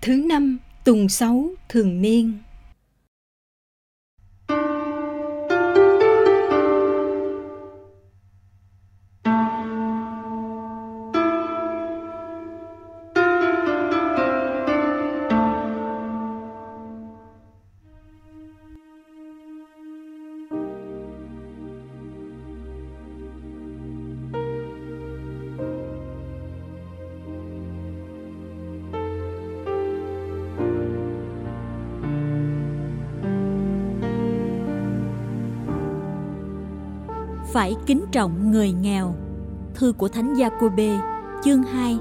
thứ 5 tuần 6 thường niên. Phải kính trọng người nghèo. Thư của Thánh Gia-cô-bê, chương 2.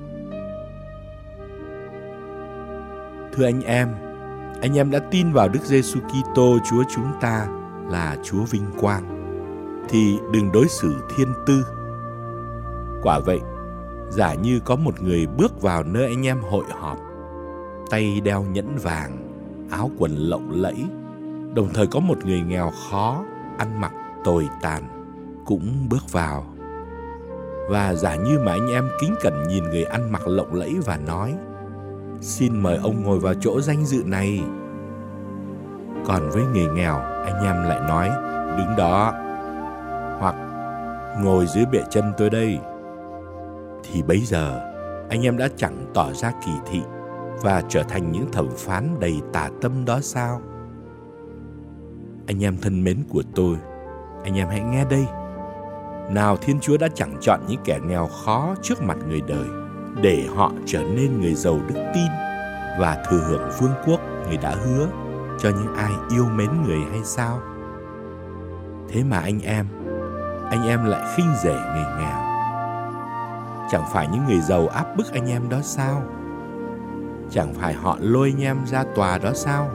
Thưa anh em đã tin vào Đức Giêsu Kitô Chúa chúng ta là Chúa vinh quang, thì đừng đối xử thiên tư. Quả vậy, giả như có một người bước vào nơi anh em hội họp, tay đeo nhẫn vàng, áo quần lộng lẫy, đồng thời có một người nghèo khó, ăn mặc tồi tàn cũng bước vào. Và giả như mà anh em kính cẩn nhìn người ăn mặc lộng lẫy và nói: "Xin mời ông ngồi vào chỗ danh dự này." Còn với người nghèo, anh em lại nói: "Đứng đó," hoặc "Ngồi dưới bệ chân tôi đây." Thì bấy giờ anh em đã chẳng tỏ ra kỳ thị và trở thành những thẩm phán đầy tà tâm đó sao? Anh em thân mến của tôi, anh em hãy nghe đây. Nào Thiên Chúa đã chẳng chọn những kẻ nghèo khó trước mặt người đời để họ trở nên người giàu đức tin và thừa hưởng vương quốc người đã hứa cho những ai yêu mến người hay sao? Thế mà anh em lại khinh rẻ người nghèo. Chẳng phải những người giàu áp bức anh em đó sao? Chẳng phải họ lôi anh em ra tòa đó sao?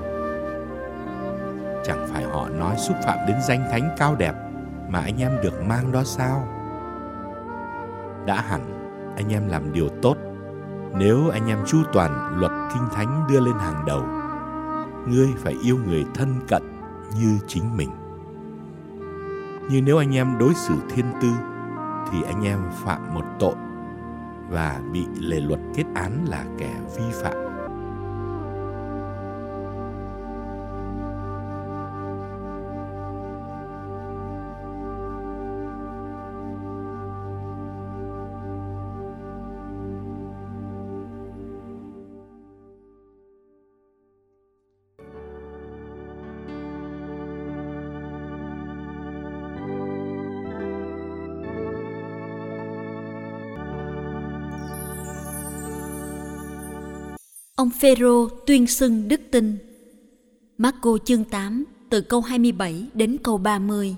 Chẳng phải họ nói xúc phạm đến danh thánh cao đẹp mà anh em được mang đó sao? Đã hẳn anh em làm điều tốt nếu anh em chu toàn luật Kinh Thánh đưa lên hàng đầu: ngươi phải yêu người thân cận như chính mình. Nhưng nếu anh em đối xử thiên tư thì anh em phạm một tội và bị lề luật kết án là kẻ vi phạm. Ông Phêrô tuyên xưng đức tin. Mác-cô chương 8 từ câu 27 đến câu 30.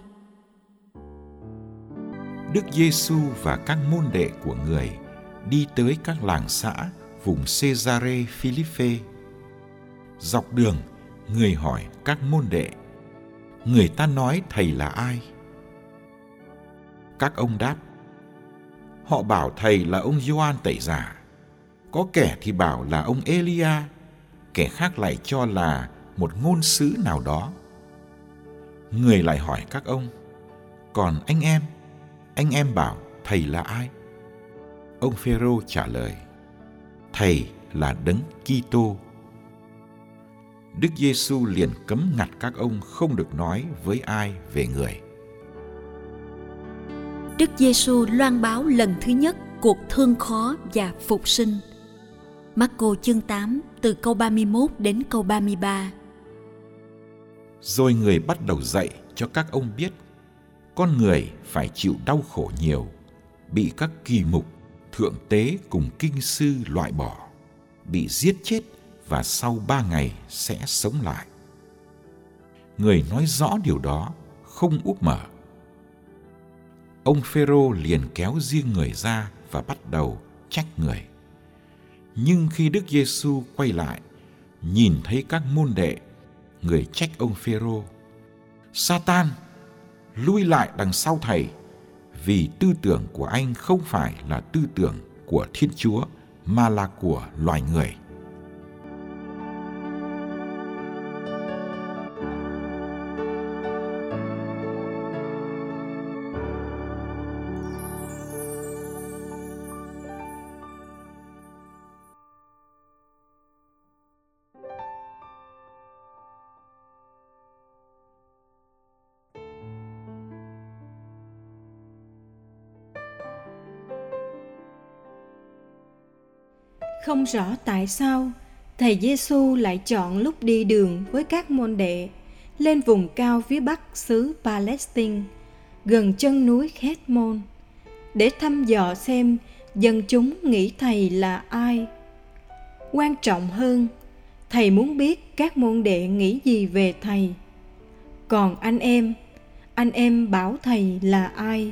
Đức Giêsu và các môn đệ của người đi tới các làng xã vùng Cesarea Philippe. Dọc đường, người hỏi các môn đệ: người ta nói thầy là ai? Các ông đáp: họ bảo thầy là ông Gioan Tẩy Giả, có kẻ thì bảo là ông Elia, kẻ khác lại cho là một ngôn sứ nào đó. Người lại hỏi các ông: còn anh em bảo thầy là ai? Ông Phêrô trả lời: thầy là Đấng Kitô. Đức Giêsu liền cấm ngặt các ông không được nói với ai về người. Đức Giêsu loan báo lần thứ nhất cuộc thương khó và phục sinh. Mác-cô chương 8 từ câu 31 đến câu 33. Rồi người bắt đầu dạy cho các ông biết con người phải chịu đau khổ nhiều, bị các kỳ mục, thượng tế cùng kinh sư loại bỏ, bị giết chết và sau 3 ngày sẽ sống lại. Người nói rõ điều đó, không úp mở. Ông Phêrô liền kéo riêng người ra và bắt đầu trách người. Nhưng khi Đức Giêsu quay lại, nhìn thấy các môn đệ, người trách ông Phêrô: Sa-tan, lui lại đằng sau thầy, vì tư tưởng của anh không phải là tư tưởng của Thiên Chúa mà là của loài người. Không rõ tại sao Thầy Giêsu lại chọn lúc đi đường với các môn đệ lên vùng cao phía bắc xứ Palestine, gần chân núi Khét Môn, để thăm dò xem dân chúng nghĩ Thầy là ai. Quan trọng hơn, Thầy muốn biết các môn đệ nghĩ gì về Thầy. Còn anh em bảo Thầy là ai?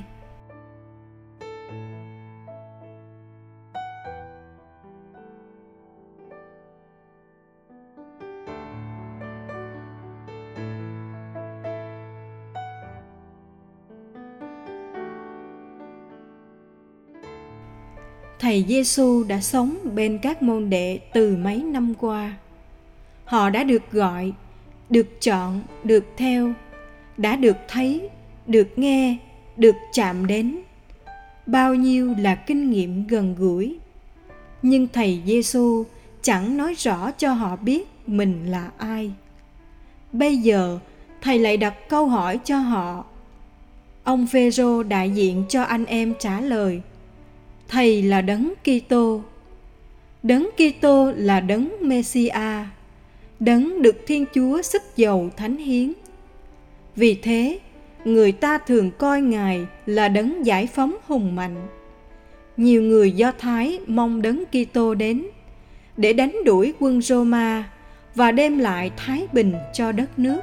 Thầy Giêsu đã sống bên các môn đệ từ mấy năm qua. Họ đã được gọi, được chọn, được theo, đã được thấy, được nghe, được chạm đến. Bao nhiêu là kinh nghiệm gần gũi. Nhưng Thầy Giêsu chẳng nói rõ cho họ biết mình là ai. Bây giờ, Thầy lại đặt câu hỏi cho họ. Ông Phêrô đại diện cho anh em trả lời: Thầy là Đấng Kitô. Đấng Kitô là Đấng Mê-si-a, Đấng được Thiên Chúa sức dầu thánh hiến. Vì thế, người ta thường coi Ngài là Đấng giải phóng hùng mạnh. Nhiều người Do Thái mong Đấng Kitô đến để đánh đuổi quân Roma và đem lại thái bình cho đất nước.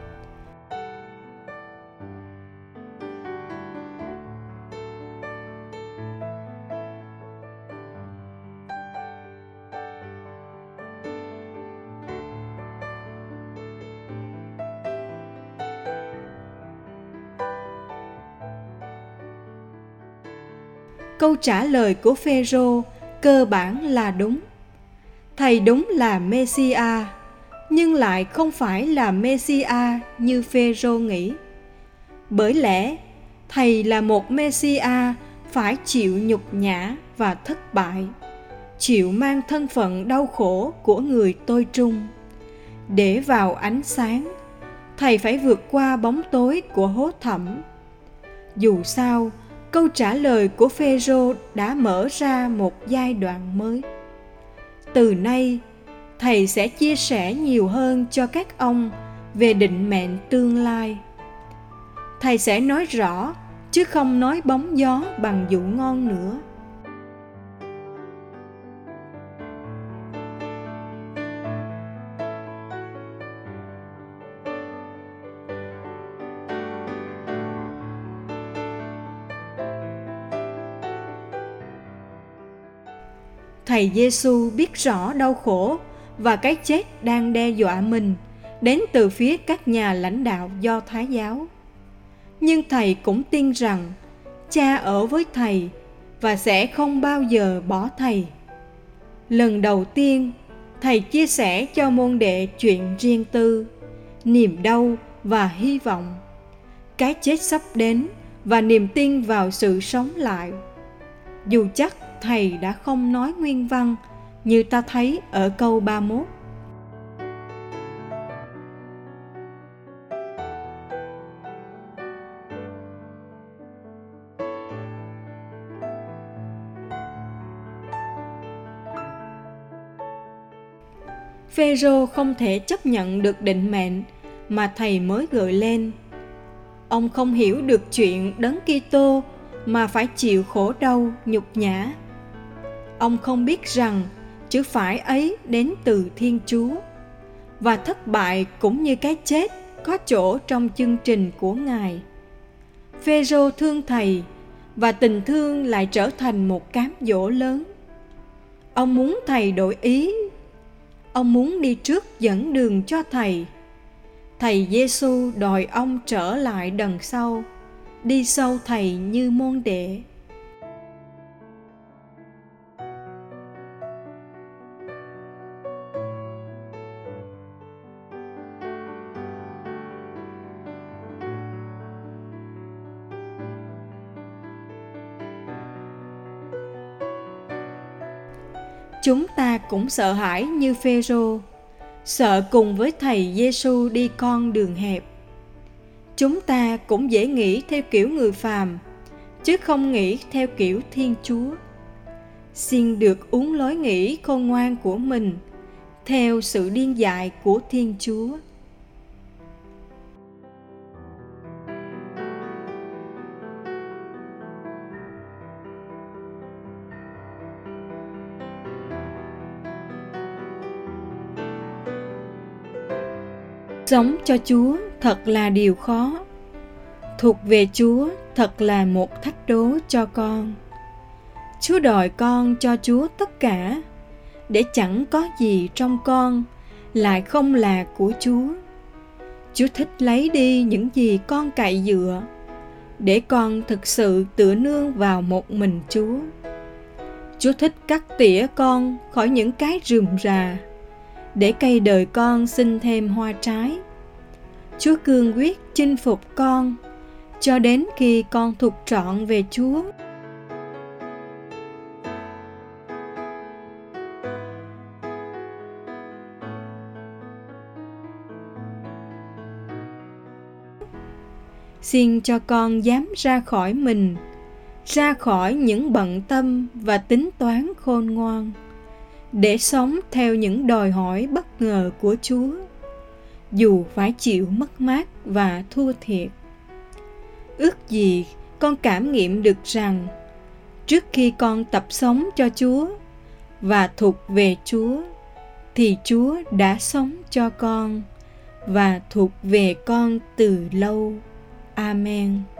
Câu trả lời của Phêrô cơ bản là đúng. Thầy đúng là Mê-si-a, nhưng lại không phải là Mê-si-a như Phêrô nghĩ. Bởi lẽ, Thầy là một Mê-si-a phải chịu nhục nhã và thất bại, chịu mang thân phận đau khổ của người tôi trung. Để vào ánh sáng, Thầy phải vượt qua bóng tối của hố thẳm. Dù sao, câu trả lời của Phêrô đã mở ra một giai đoạn mới. Từ nay, Thầy sẽ chia sẻ nhiều hơn cho các ông về định mệnh tương lai. Thầy sẽ nói rõ, chứ không nói bóng gió bằng dụ ngon nữa. Thầy Giêsu biết rõ đau khổ và cái chết đang đe dọa mình đến từ phía các nhà lãnh đạo Do Thái giáo. Nhưng Thầy cũng tin rằng Cha ở với Thầy và sẽ không bao giờ bỏ Thầy. Lần đầu tiên, Thầy chia sẻ cho môn đệ chuyện riêng tư, niềm đau và hy vọng, cái chết sắp đến và niềm tin vào sự sống lại. Dù chắc Thầy đã không nói nguyên văn như ta thấy ở câu 31. Phêrô không thể chấp nhận được định mệnh mà Thầy mới gợi lên. Ông không hiểu được chuyện Đấng Kitô mà phải chịu khổ đau, nhục nhã. Ông không biết rằng chữ phải ấy đến từ Thiên Chúa, và thất bại cũng như cái chết có chỗ trong chương trình của Ngài. Phêrô thương Thầy, và tình thương lại trở thành một cám dỗ lớn. Ông muốn Thầy đổi ý. Ông muốn đi trước dẫn đường cho Thầy. Thầy Giêsu đòi ông trở lại đằng sau, đi sau Thầy như môn đệ. Chúng ta cũng sợ hãi như Phêrô, sợ cùng với Thầy Giêsu đi con đường hẹp. Chúng ta cũng dễ nghĩ theo kiểu người phàm, chứ không nghĩ theo kiểu Thiên Chúa. xin được uống lối nghĩ khôn ngoan của mình theo sự điên dại của Thiên Chúa. Sống cho Chúa thật là điều khó. Thuộc về Chúa thật là một thách đố cho con. Chúa đòi con cho Chúa tất cả, để chẳng có gì trong con lại không là của Chúa. Chúa thích lấy đi những gì con cậy dựa, để con thực sự tựa nương vào một mình Chúa. Chúa thích cắt tỉa con khỏi những cái rườm rà, để cây đời con sinh thêm hoa trái. Chúa cương quyết chinh phục con, cho đến khi con thuộc trọn về Chúa. Xin cho con dám ra khỏi mình, ra khỏi những bận tâm và tính toán khôn ngoan, để sống theo những đòi hỏi bất ngờ của Chúa, dù phải chịu mất mát và thua thiệt. Ước gì con cảm nghiệm được rằng, trước khi con tập sống cho Chúa và thuộc về Chúa, thì Chúa đã sống cho con và thuộc về con từ lâu. Amen.